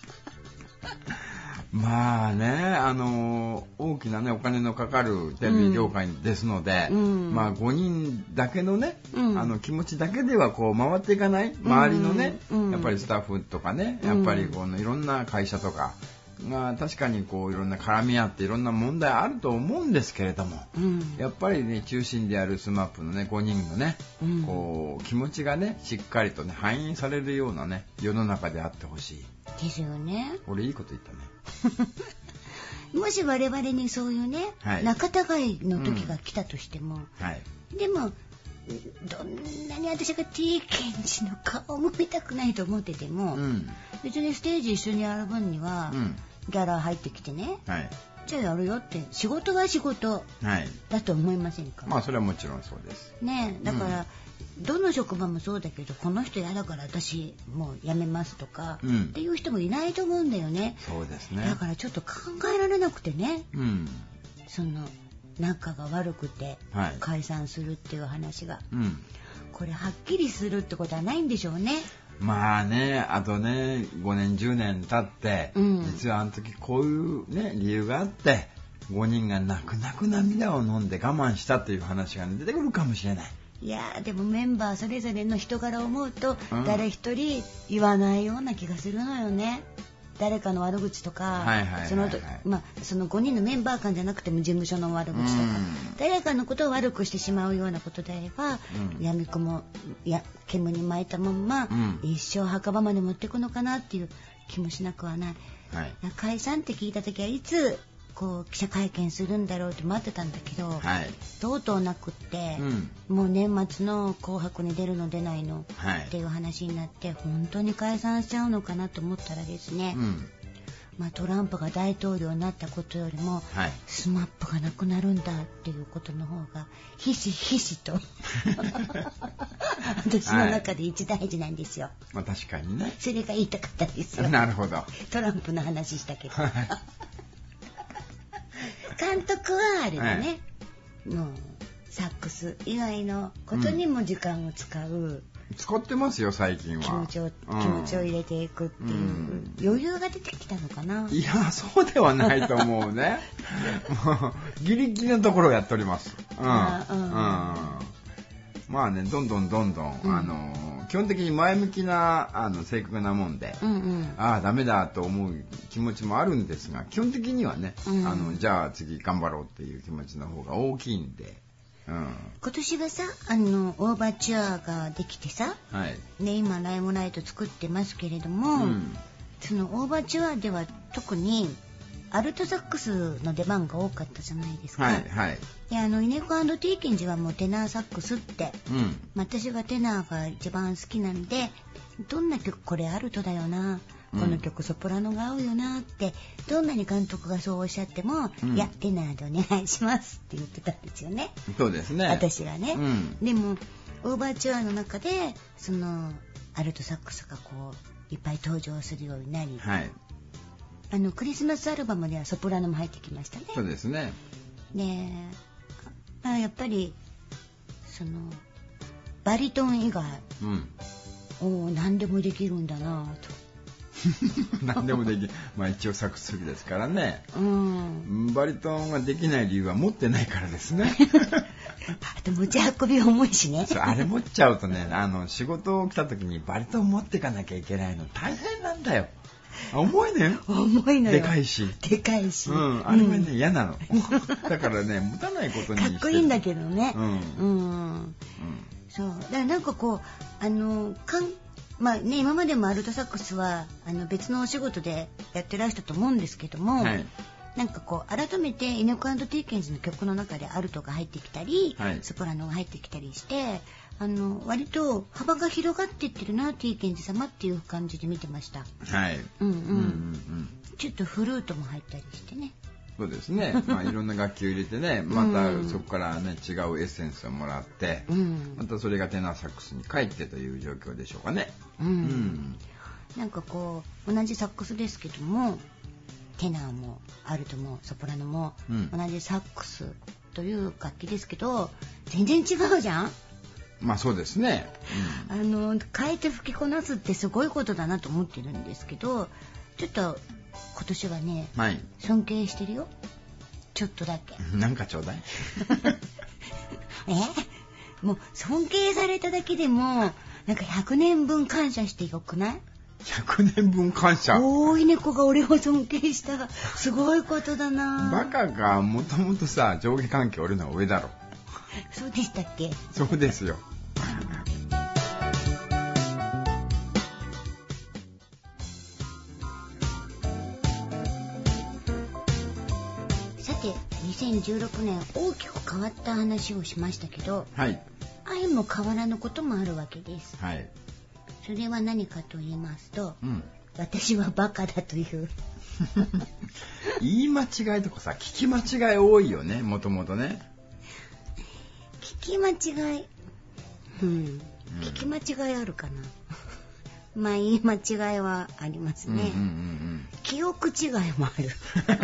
[SPEAKER 2] 大きなねお金のかかるテレビ業界ですので、5人だけのね、気持ちだけではこう回っていかない、周りのね、やっぱりスタッフとかね、やっぱりこのいろんな会社とかが確かにこういろんな絡み合っていろんな問題あると思うんですけれども、やっぱりね中心であるSMAPのね5人のね、こう気持ちがねしっかりとね反映されるようなね世の中であってほしい
[SPEAKER 1] ですよね。
[SPEAKER 2] 俺いいこと言ったね。
[SPEAKER 1] もし我々にそういうね、仲違いの時が来たとしても、でもどんなに私が T ケンジの顔も見たくないと思ってても、別にステージ一緒にやる分には、ギャラ入ってきてね、じゃあやるよって仕事は仕事だと思いませんか？
[SPEAKER 2] それはもちろんそうです
[SPEAKER 1] ね。だから、どの職場もそうだけどこの人嫌だから私もう辞めますとか、っていう人もいないと思うんだよね。
[SPEAKER 2] そうですね。
[SPEAKER 1] だからちょっと考えられなくてね、その仲が悪くて解散するっていう話が、これはっきりするってことはないんでしょうね。
[SPEAKER 2] あとね5年10年経って、実はあの時こういうね理由があって5人が泣く泣く涙を飲んで我慢したという話が、出てくるかもしれない。
[SPEAKER 1] いやでもメンバーそれぞれの人柄を思うと、誰一人言わないような気がするのよね。誰かの悪口とか、その5人のメンバー間じゃなくても事務所の悪口とか、誰かのことを悪くしてしまうようなことであれば、闇雲煙に巻いたまんま、一生墓場まで持っていくのかなっていう気もしなくはない。解散って聞いた時はいつこう記者会見するんだろうって待ってたんだけど、とうとうなくって、もう年末の紅白に出るの出ないの、っていう話になって本当に解散しちゃうのかなと思ったらですね、トランプが大統領になったことよりも、SMAP がなくなるんだっていうことの方がひしひしと私の中で一大事なんですよ。
[SPEAKER 2] 確かにね。
[SPEAKER 1] それが言いたかったんですよ。
[SPEAKER 2] なるほど。
[SPEAKER 1] トランプの話したけど監督はあれだね、もうサックス以外のことにも時間を使う、
[SPEAKER 2] 使ってますよ最近は。
[SPEAKER 1] 気持ちを入れていくっていう、余裕が出てきたのかな。
[SPEAKER 2] いやそうではないと思うね。もうギリギリのところをやっております。まあね、どんどん、基本的に前向きな正確なもんで、ダメだと思う気持ちもあるんですが、基本的にはね、じゃあ次頑張ろうっていう気持ちの方が大きいんで。
[SPEAKER 1] 今年はさ、オーバーチュアができてさ、ね、今ライムライト作ってますけれども、そのオーバーチュアでは特にアルトサックスの出番が多かったじゃないですか。でイネコ&ティーケンジはもうテナーサックスって、私がテナーが一番好きなんで、どんな曲これアルトだよな、この曲ソプラノが合うよなってどんなに監督がそうおっしゃっても、いやテナーでお願いしますって言ってたんですよね。
[SPEAKER 2] そうですね。
[SPEAKER 1] 私がね、でもオーバーチュアの中でそのアルトサックスがこういっぱい登場するようになり、クリスマスアルバムではソプラノも入ってきましたね。
[SPEAKER 2] そうですね。
[SPEAKER 1] で、やっぱりそのバリトン以外、何でもできるんだなと。
[SPEAKER 2] 何でもできる。一応サックス好きですからね。バリトンができない理由は持ってないからですね。
[SPEAKER 1] あと持ち運び重いしね。
[SPEAKER 2] あれ持っちゃうとね、仕事来た時にバリトン持ってかなきゃいけないの大変なんだよ。重いね。
[SPEAKER 1] 重いのよ。
[SPEAKER 2] でかいし。
[SPEAKER 1] あれは
[SPEAKER 2] ね、嫌なの。だからね、持たないことにして。
[SPEAKER 1] かっこいいんだけどね。そう。だからなんかこう今までもアルトサックスは別のお仕事でやってらしたと思うんですけども、なんかこう改めてイネコ&ティーケンズの曲の中でアルトが入ってきたり、ソプラノが入ってきたりして割と幅が広がっていってるなティーケンズ様っていう感じで見てました。ちょっとフルートも入ったりしてね。
[SPEAKER 2] そうですね。いろんな楽器を入れてね、またそこからね違うエッセンスをもらって、またそれがテナーサックスに帰ってという状況でしょうかね。
[SPEAKER 1] なんかこう同じサックスですけども、テナーもアルトもソプラノも同じサックスという楽器ですけど、全然違うじゃん。
[SPEAKER 2] そうですね。
[SPEAKER 1] 変えて吹きこなすってすごいことだなと思ってるんですけど、ちょっと今年はね、尊敬してるよ。ちょっとだけ。
[SPEAKER 2] なんかちょうだい。
[SPEAKER 1] もう尊敬されただけでもなんか100年分感謝してよくない？
[SPEAKER 2] 100 年分感謝。
[SPEAKER 1] 大い猫が俺を尊敬したすごいことだな。
[SPEAKER 2] バカがもともとさ、上下関係俺の上だろ。
[SPEAKER 1] そうでしたっけ？
[SPEAKER 2] そうですよ。
[SPEAKER 1] さて2016年大きく変わった話をしましたけど、愛も変わらぬこともあるわけです。それは何かと言いますと、私はバカだという
[SPEAKER 2] 言い間違いとかさ、聞き間違い多いよね、もともとね。
[SPEAKER 1] 聞き間違い、聞き間違いあるかな。言い間違いはありますね。記憶違いもある。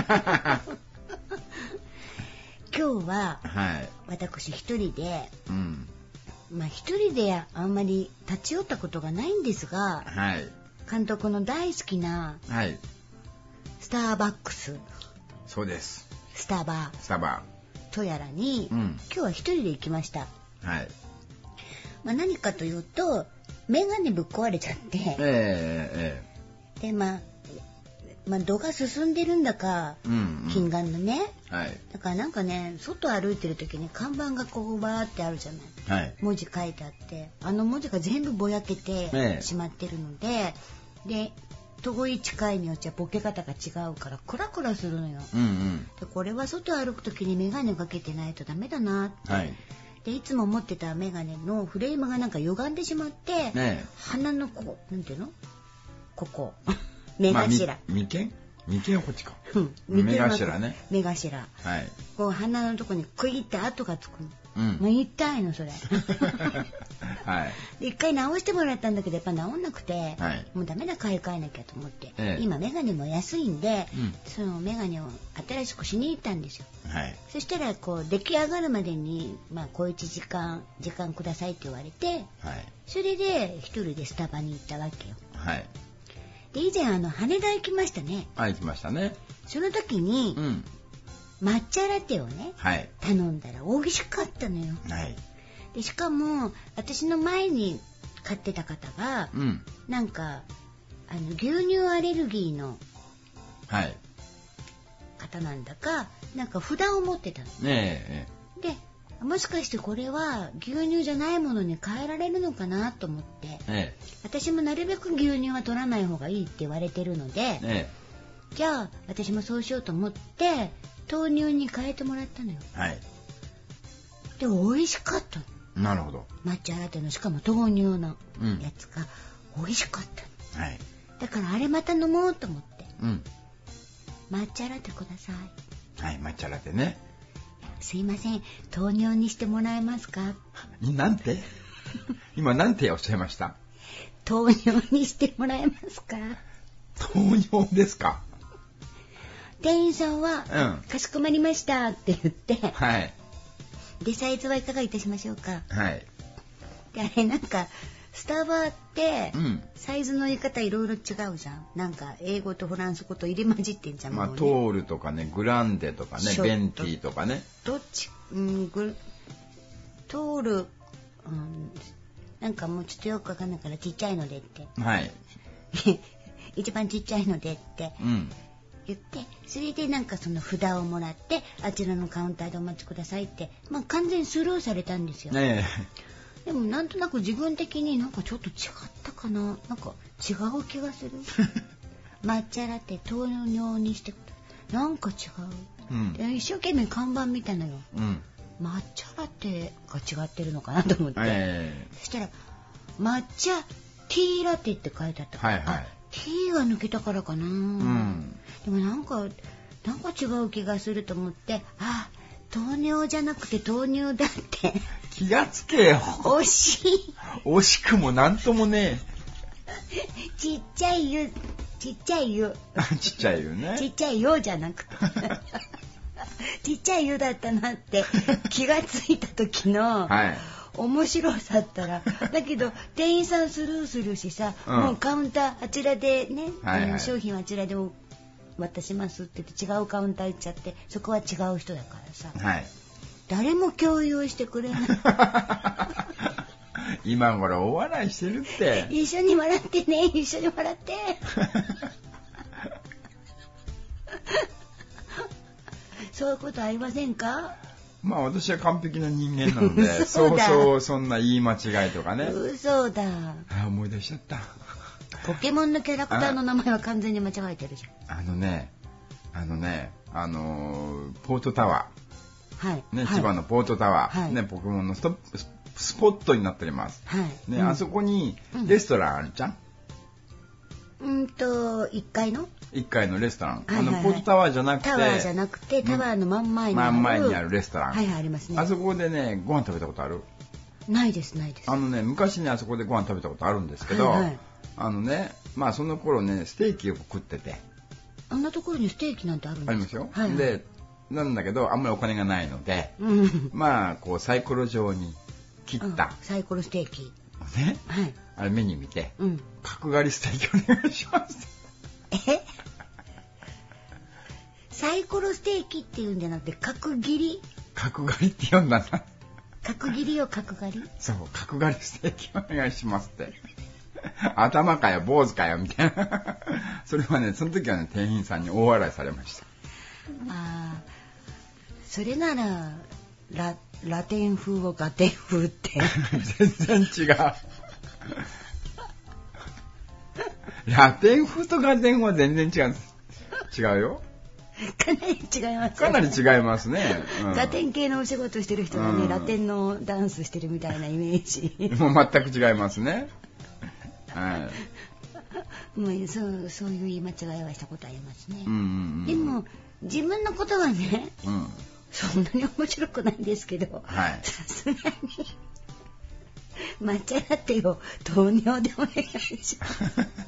[SPEAKER 1] 今日は、私一人で、一人であんまり立ち寄ったことがないんですが、監督の大好きな、スターバックス、
[SPEAKER 2] そうです、
[SPEAKER 1] スタバとやらに、今日は一人で行きました。何かというとメガネぶっ壊れちゃって、で度が進んでるんだか、近眼のね、だからなんかね、外歩いてる時に看板がこうバーってあるじゃない、文字書いてあって、文字が全部ぼやけてしまってるので、遠い近いによってはボケ方が違うからクラクラするのよ。でこれは外歩く時にメガネかけてないとダメだなって、でいつも持ってたメガネのフレームがなんか歪んでしまって、鼻のなんていうの、ここ目頭、
[SPEAKER 2] 眉間はこっちか。目頭ね。
[SPEAKER 1] 目頭。こう鼻のとこにクイって跡がつく。 もう痛いのそれ。
[SPEAKER 2] はい。
[SPEAKER 1] で一回直してもらったんだけどやっぱ治んなくて、はい、もうダメだ買い替えなきゃと思って、今メガネも安いんで、そのメガネを新しくしに行ったんですよ。はい。そしたらこう出来上がるまでに小1時間くださいって言われて、はい。それで一人でスタバに行ったわけよ。はい。で以前羽田行きましたね。
[SPEAKER 2] 行きましたね。
[SPEAKER 1] その時に、抹茶ラテをね、はい、頼んだら美味しかったのよ。はい。でしかも私の前に買ってた方が、なんか牛乳アレルギーの方なんだか、なんか札を持ってたの。でもしかしてこれは牛乳じゃないものに変えられるのかなと思って、私もなるべく牛乳は取らない方がいいって言われてるので、じゃあ私もそうしようと思って豆乳に変えてもらったのよ。はい。で美味しかったの。
[SPEAKER 2] なるほど。
[SPEAKER 1] 抹茶ラテのしかも豆乳のやつが美味しかった、はい。だからあれまた飲もうと思って、抹茶ラテください。
[SPEAKER 2] はい、抹茶ラテね。
[SPEAKER 1] すいません、豆乳にしてもらえますか？
[SPEAKER 2] なんて今なんておっしゃいました？
[SPEAKER 1] 豆乳にしてもらえますか？
[SPEAKER 2] 豆乳ですか？
[SPEAKER 1] 店員さんは、かしこまりましたって言って、はい。でサイズはいかがいたしましょうか？はい。であれなんかスタバって、サイズの言い方いろいろ違うじゃん。なんか英語とフランス語と入れ混じってんじゃん。
[SPEAKER 2] トールとかね、グランデとかね、ベンティとかね。
[SPEAKER 1] どっち？トール、なんかもうちょっとよくわかんないからちっちゃいのでって。はい。一番ちっちゃいのでって。言って、それでなんかその札をもらってあちらのカウンターでお待ちくださいって、完全にスルーされたんですよ。でもなんとなく自分的になんかちょっと違ったかな、なんか違う気がする。抹茶ラテ豆乳にしてくれ、なんか違う、で一生懸命看板見たのよ、抹茶ラテが違ってるのかなと思って、そしたら抹茶ティーラテって書いてあったから、ティーが抜けたからかな、でもなんか違う気がすると思って、豆乳じゃなくて豆乳だって
[SPEAKER 2] 気がつけよ。
[SPEAKER 1] 惜しい。
[SPEAKER 2] 惜しくもなんともね。
[SPEAKER 1] ちっちゃい湯
[SPEAKER 2] ちっちゃい湯ね。
[SPEAKER 1] ちっちゃい湯じゃなくてちっちゃい湯だったなって気がついた時の、面白さったら、だけど店員さんスルーするしさ、もうカウンターあちらでね、商品はあちらで渡しますって言って違うカウンター行っちゃって、そこは違う人だからさ、誰も共有してくれない。
[SPEAKER 2] 今頃お笑いしてるって。
[SPEAKER 1] 一緒に笑ってね、一緒に笑って。そういうことありませんか？
[SPEAKER 2] 私は完璧な人間なので、そうそんな言い間違いとかね。
[SPEAKER 1] 嘘だ。
[SPEAKER 2] 思い出しちゃった。
[SPEAKER 1] ポケモンのキャラクターの名前は完全に間違えてるじゃん。
[SPEAKER 2] ポートタワー。ね、千葉のポートタワー。ね、ポケモンのスポットになっております。ね、あそこにレストランあるじゃん。
[SPEAKER 1] 1階の
[SPEAKER 2] 1階のレストラン。ポートタワーじゃなくて。
[SPEAKER 1] タワーじゃなくて、タワーの真ん前に
[SPEAKER 2] あるレストラン。
[SPEAKER 1] ありますね。
[SPEAKER 2] あそこでね、ご飯食べたことある？
[SPEAKER 1] ないです。
[SPEAKER 2] 昔ね、あそこでご飯食べたことあるんですけど、その頃ね、ステーキを食ってて。
[SPEAKER 1] あんなところにステーキなんてあるんですか？
[SPEAKER 2] ありますよ。で、なんだけど、あんまりお金がないので、こうサイコロ状に切った。
[SPEAKER 1] サイコロステーキ。
[SPEAKER 2] ね。あれメニュー見て、角刈りステーキお願いします。
[SPEAKER 1] サイコロステーキっていうんじゃなくて角切り？
[SPEAKER 2] 角刈りって呼んだな。
[SPEAKER 1] 角切りを角刈り？
[SPEAKER 2] そう、角刈りステーキお願いしますって。頭かよ坊主かよみたいな。それはね、その時はね、店員さんに大笑いされました。
[SPEAKER 1] それならラテン風をガテン風って
[SPEAKER 2] 全然違う。ラテン風とガテン風は全然違うよ。
[SPEAKER 1] かなり違います。
[SPEAKER 2] かなり違いますね。
[SPEAKER 1] ガテン系のお仕事してる人がね、ラテンのダンスしてるみたいなイメージ。
[SPEAKER 2] もう全く違いますね。
[SPEAKER 1] もうそういう言い間違いはしたことありますね。でも自分のことはね、 そんなに面白くないんですけど、さすがに抹茶ラテを豆乳でお願いします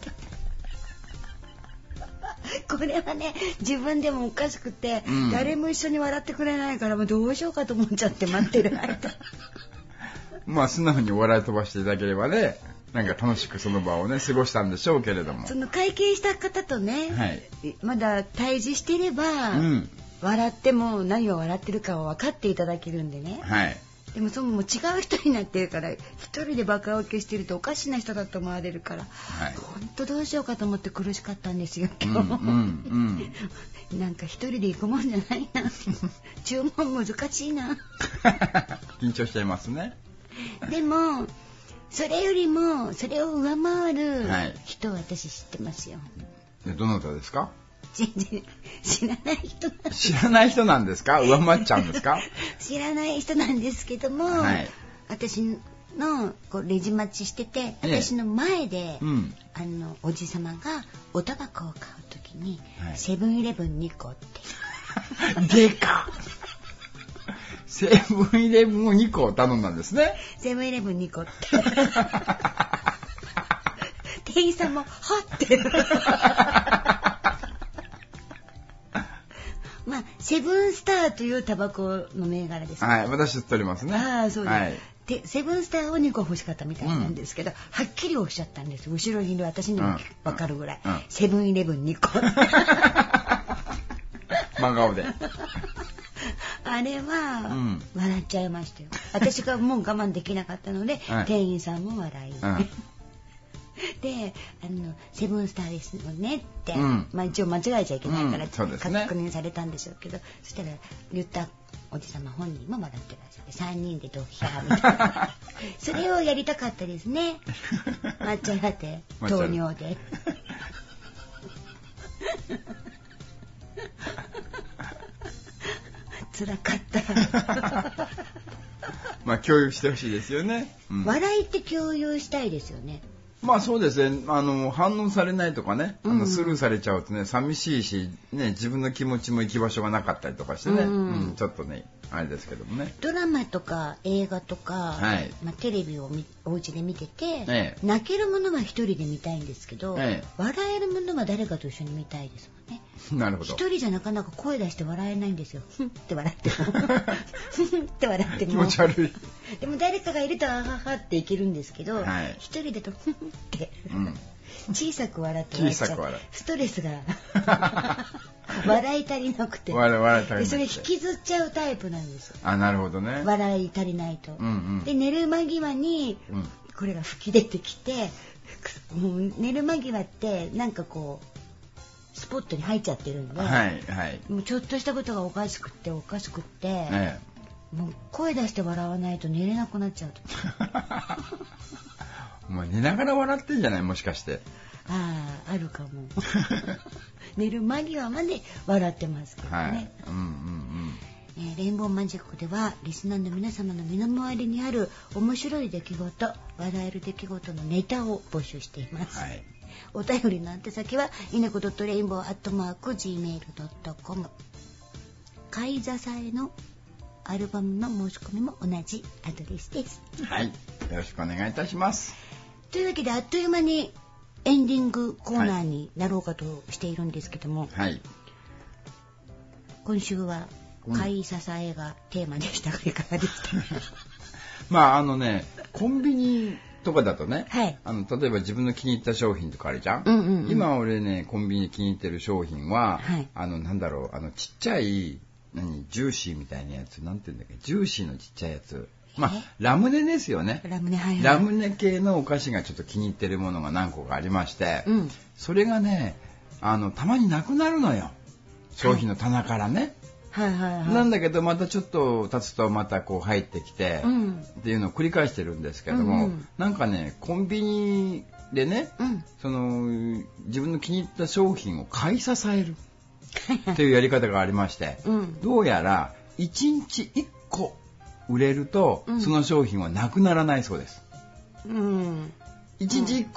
[SPEAKER 1] これはね、自分でもおかしくて、誰も一緒に笑ってくれないからもうどうしようかと思っちゃって待ってる間
[SPEAKER 2] まあ素直に笑い飛ばしていただければね、なんか楽しくその場をね過ごしたんでしょうけれども、
[SPEAKER 1] その会計した方とね、まだ対峙していれば、笑っても何を笑ってるかを分かっていただけるんでね、でもそのもう違う人になってるから、一人でバカ受けしてるとおかしな人だと思われるから、本当どうしようかと思って苦しかったんですよ今日、なんか一人で行くもんじゃないな注文難しいな
[SPEAKER 2] 緊張しちゃいますね。
[SPEAKER 1] でもそれよりもそれを上回る人を私知ってますよ。
[SPEAKER 2] どなたですか？
[SPEAKER 1] 全然知らない人なんです。
[SPEAKER 2] 知らない人なんですか？上回っちゃうんですか？
[SPEAKER 1] 知らない人なんですけども、私のこうレジ待ちしてて、私の前で、おじさまがおタバコを買うときに、セブンイレブン2個って
[SPEAKER 2] でかセブンイレブンを2個頼んだんですね。
[SPEAKER 1] セブンイレブン2個って店員さんもはってまあセブンスターというタバコの銘柄です、
[SPEAKER 2] 私知っておりますね。
[SPEAKER 1] そうです、セブンスターを2個欲しかったみたいなんですけど、はっきりおっしゃったんです。後ろにいる私にも分かるぐらい、セブンイレブン2個
[SPEAKER 2] 真顔で
[SPEAKER 1] あれは、笑っちゃいましたよ。私がもう我慢できなかったので、店員さんも笑い、でセブンスターですよねって、一応間違えちゃいけないから確認されたんでしょうけど、そしたら言ったおじさま本人も笑ってらっしゃって3人でドヒャーみたいなそれをやりたかったですね抹茶ラテ豆乳で辛かった
[SPEAKER 2] まあ共有してほしいですよね、
[SPEAKER 1] 笑いって共有したいですよね。
[SPEAKER 2] まあそうですね、反応されないとかね、スルーされちゃうとね寂しいし、ね、自分の気持ちも行き場所がなかったりとかしてね、ちょっとねあれですけどもね。
[SPEAKER 1] ドラマとか映画とか、テレビをお家で見てて、泣けるものは一人で見たいんですけど、笑えるものは誰かと一緒に見たいですもんね。
[SPEAKER 2] なるほど。
[SPEAKER 1] 一人じゃなかなか声出して笑えないんですよ。ふんって笑ってもふんって笑っても
[SPEAKER 2] 気持ち悪い。
[SPEAKER 1] でも誰かがいるとあははっていけるんですけど、一人だとふんって、小さく笑ってストレスが笑い足りなくて、でそれ引きずっちゃうタイプなんですよ。
[SPEAKER 2] なるほどね。
[SPEAKER 1] 笑い足りないと、で寝る間際にこれが吹き出てきて、もう寝る間際ってなんかこうスポットに入っちゃってるんで、もうちょっとしたことがおかしくって、もう声出して笑わないと寝れなくなっちゃうと
[SPEAKER 2] お前寝ながら笑ってんじゃない、もしかして。
[SPEAKER 1] あるかも寝る間際まで笑ってますけどね。レインボーマジックではリスナーの皆様の身の回りにある面白い出来事、笑える出来事のネタを募集しています、お便りの宛先はinaco.rainbow@gmail.com、 貝座さえのアルバムの申し込みも同じアドレスです。
[SPEAKER 2] よろしくお願いいたします。
[SPEAKER 1] というわけであっという間にエンディングコーナーになろうかとしているんですけども、今週は買い支えがテーマでしたがいかがでした
[SPEAKER 2] まあコンビニとかだとね、例えば自分の気に入った商品とかあるじゃん、今俺ねコンビニで気に入ってる商品は、なんだろう、ちっちゃいジューシーみたいなやつ、なんていうんだっけ、ジューシーのちっちゃいやつ、ラムネですよね。ラムネ系のお菓子がちょっと気に入ってるものが何個かありまして、それがねたまになくなるのよ、商品の棚からね、なんだけどまたちょっと経つとまたこう入ってきて、っていうのを繰り返してるんですけども、なんかねコンビニでね、その自分の気に入った商品を買い支えるっていうやり方がありまして、どうやら1日1個売れると、その商品はなくならないそうです。1日1個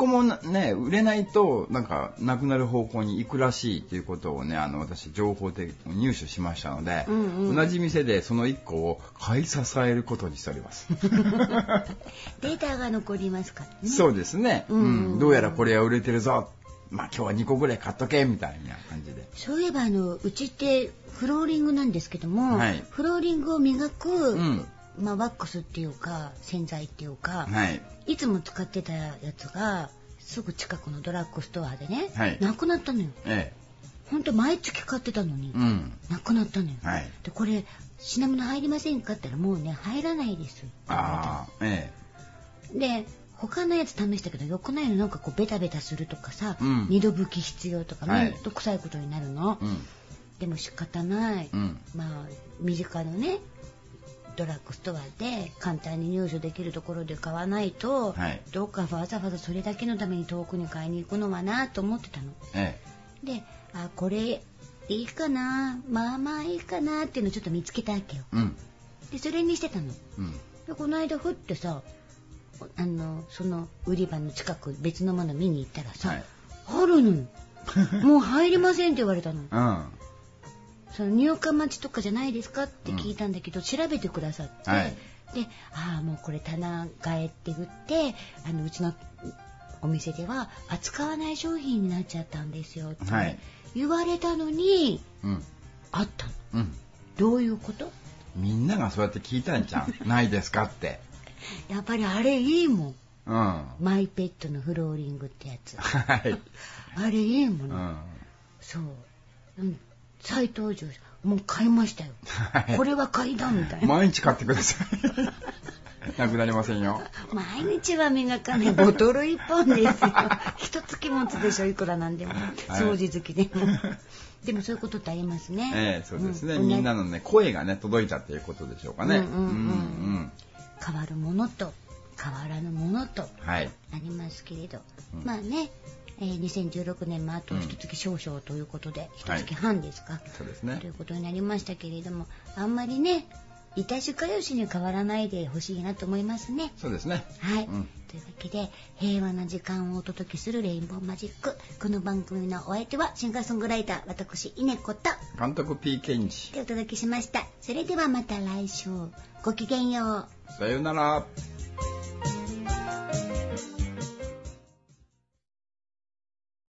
[SPEAKER 2] もね、売れないとなんかなくなる方向に行くらしいということをね、私情報で入手しましたので、同じ店でその1個を買い支えることにしております。
[SPEAKER 1] データが残りますからね。
[SPEAKER 2] そうですね。どうやらこれは売れてるぞ。まあ今日は2個ぐらい買っとけみたいな感じで。
[SPEAKER 1] そういえばうちってフローリングなんですけども、フローリングを磨く、ワックスっていうか洗剤っていうか、いつも使ってたやつがすぐ近くのドラッグストアでね、なくなったのよ。本当毎月買ってたのに、なくなったのよ。でこれ品物入りませんかって言ったらもうね入らないですって言われた。で他のやつ試したけどよくないの、なんかこうベタベタするとかさ、二度拭き必要とかめんどくさいことになるの。でも仕方ない。まあ身近のねドラッグストアで簡単に入手できるところで買わないと、どっかわざわざそれだけのために遠くに買いに行くのはなと思ってたの。で、これいいかな、まあまあいいかなっていうのをちょっと見つけたわけよ。でそれにしてたの。でこの間ふってさ、その売り場の近く別のもの見に行ったらさ、あるのよ。もう入りませんって言われたの。その入荷待ちとかじゃないですかって聞いたんだけど、調べてくださって、でもうこれ棚替えって言ってうちのお店では扱わない商品になっちゃったんですよって、言われたのに、あったの。どういうこと？
[SPEAKER 2] みんながそうやって聞いたんじゃん。ないですかって。
[SPEAKER 1] やっぱりあれいいもん。マイペットのフローリングってやつ。あれいいもん。そう。再登場もう買いましたよ。これは買いだみたいな。
[SPEAKER 2] 毎日買ってください。なくなりませんよ。
[SPEAKER 1] 毎日は磨かない。ボトル1本ですよ。一月持つでしょ、いくらなんでも。掃除好きでも。でもそういうことってありますね。
[SPEAKER 2] そうですね。みんなのね声がね届いたっていうことでしょうかね。
[SPEAKER 1] 変わるものと変わらぬものとありますけれど、まあね、2016年もあと一月少々ということで、一月半ですか、
[SPEAKER 2] そうですね、
[SPEAKER 1] ということになりましたけれども、あんまりねいしかよしに変わらないでほしいなと思いますね。
[SPEAKER 2] そうですね。
[SPEAKER 1] はい、というわけで平和な時間をお届けするレインボーマジック。この番組のお相手はシンガーソングライター私稲子と
[SPEAKER 2] 監督 P ケンジ
[SPEAKER 1] でお届けしました。それではまた来週、ごきげんよう。
[SPEAKER 2] さようなら。